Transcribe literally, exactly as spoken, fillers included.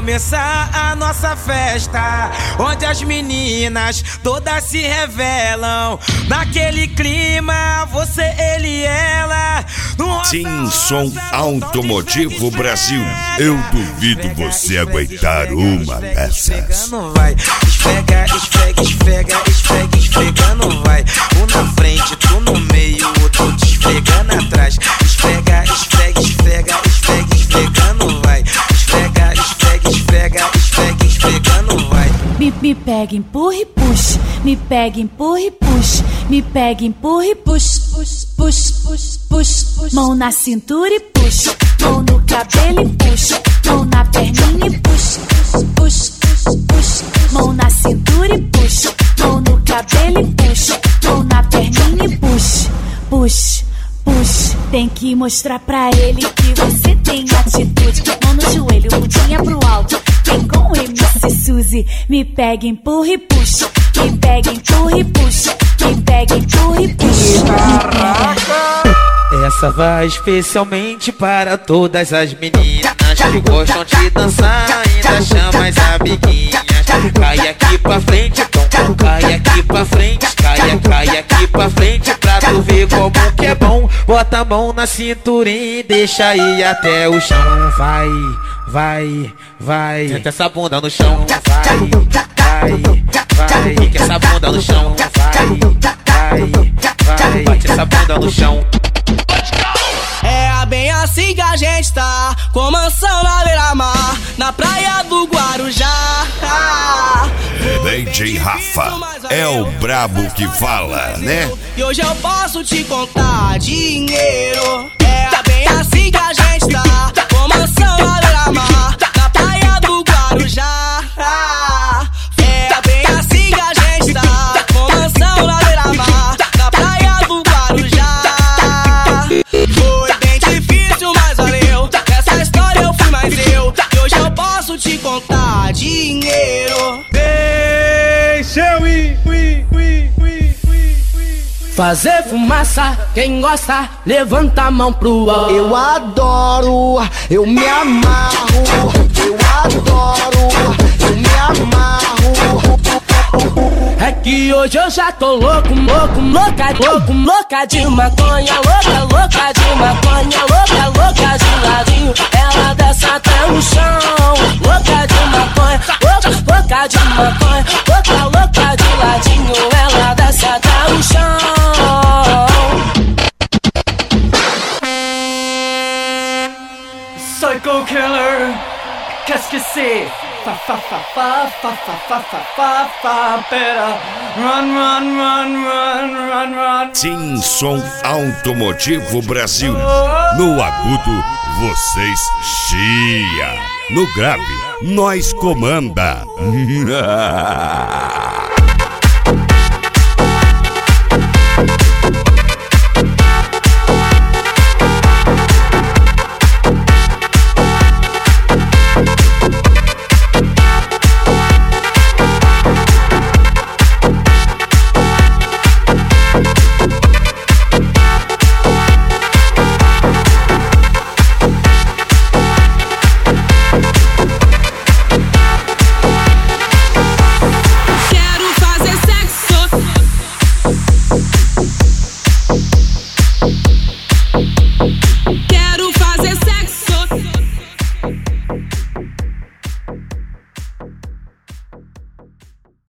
começar a nossa festa, onde as meninas todas se revelam. Naquele clima, você, ele e ela. Sim, som automotivo Brasil. Eu duvido você aguentar uma dessas. Não vai, esfrega, esfrega, esfrega, esfrega, esfregando vai. Um na frente, tu no meio, outro te esfregando atrás. Esfrega, esfrega, esfrega, esfrega, esfregando vai. Esfrega, esfrega, esfrega, esfrega, esfregando vai. Me, me pega, empurra e puxa. Me pega, empurra e puxa. Me pega, empurra e puxa. Puxa, puxa, puxa, puxa, puxa. Mão na cintura e puxa. Mão no cabelo e puxa. Mão na perninha e puxa. Puxa, puxa, puxa. Mão na cintura e puxa. Mão no cabelo e puxa. Mão na perninha e puxa. Puxa, puxa. Tem que mostrar pra ele que você tem atitude. Mão no joelho, bundinha pro alto. Vem com M C Suzy. Me pega, empurra e puxa. Me pega, empurra e puxa. Me pega, empurra e puxa. Essa vai especialmente para todas as meninas que gostam de dançar, ainda chama as amiguinhas. Cai aqui pra frente, então cai aqui pra frente. Cai, cai aqui pra frente pra tu ver como que é bom. Bota a mão na cinturinha e deixa ir até o chão. Vai, vai, vai. Senta essa bunda no chão. Vai, vai, vai. Fica essa bunda no chão. Vai, vai, vai. Bate essa bunda no chão. É bem assim que a gente tá, com mansão na beira-mar, na praia do Guarujá. D J Rafa é o brabo que fala, né? E hoje eu posso te contar dinheiro. É bem assim que a gente tá, com mansão na beira-mar, na praia do Guarujá. É bem assim que a gente tá, com mansão na beira-mar, na praia do Guarujá. Foi bem difícil, mas valeu. Nessa história eu fui mais eu. E hoje eu posso te contar dinheiro. Deixa eu ir, ir, ir, ir, ir. Fazer fumaça, quem gosta, levanta a mão pro alto. Eu adoro, eu me amarro. Eu adoro, eu me amarro. É que hoje eu já tô louco, louco, louca, louco, louca de maconha. Louca, louca de maconha, louca, louca de ladinho. Ela desce até no chão. Louca de maconha, louca, louca de maconha. Louca, louca de ladinho. Ela desce até no chão. Psycho killer, qu'est-ce que c'est? Fa fa fa fa fa fa fa fa fa fa. Better run, run, run, run, run, run. Sim, som automotivo Brasil. No agudo, vocês chia. No grave, nós comanda.